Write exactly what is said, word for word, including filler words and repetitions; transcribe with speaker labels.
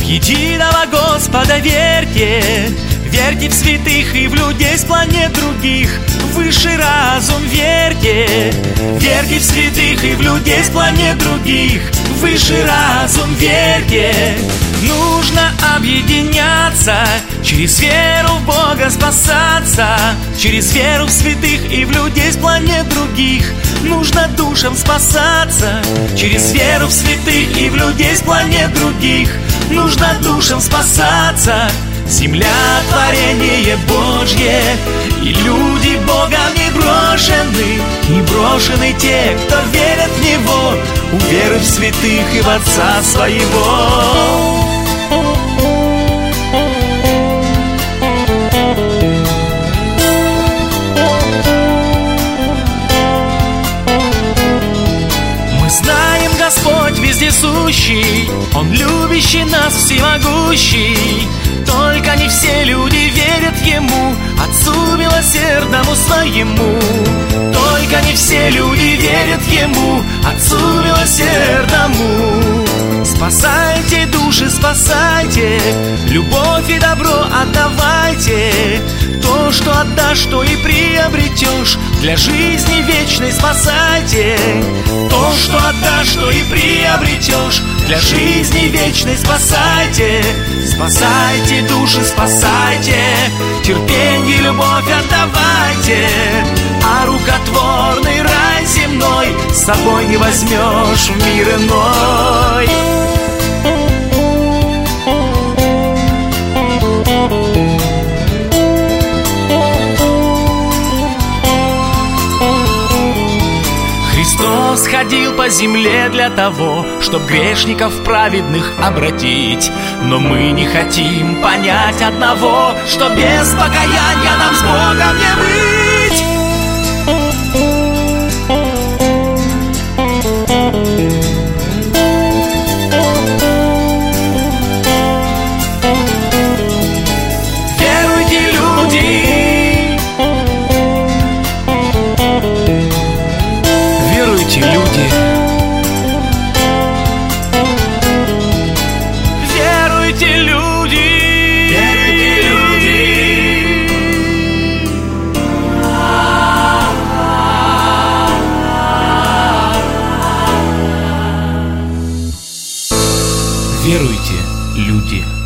Speaker 1: единого Господа верьте, верьте в святых и в людей с планет других. Высший разум верьте, верьте в святых и в людей с планет других. Высший разум верьте. Нужно объединяться, через веру в Бога спасаться, через веру в святых и в людей с планет других. Нужно душам спасаться, через веру в святых и в людей с планет других. Нужно душам спасаться. Земля — творение Божье, и люди Богом не брошены. Не брошены те, кто верят в Него, уверуй в святых и в Отца своего. Мы знаем, Господь вездесущий, Он любящий нас всемогущий. Только не все люди верят Ему, Отцу милосердному своему. Только не все люди верят Ему, Отцу милосердному. Спасайте души, спасайте, любовь и добро отдавайте. То, что отдашь, то и приобретешь, для жизни вечной спасайте. То, что отдашь, то и приобретешь, для жизни вечной спасайте. Спасайте души, спасайте, терпенье, любовь отдавайте. А рукотворный рай земной с собой не возьмешь в мир иной. Христос ходил по земле для того, чтоб грешников праведных обратить. Но мы не хотим понять одного, что без покаяния нам с Богом не быть. Веруйте, люди, веруйте, люди, веруйте, люди, веруйте, люди. Веруйте, люди.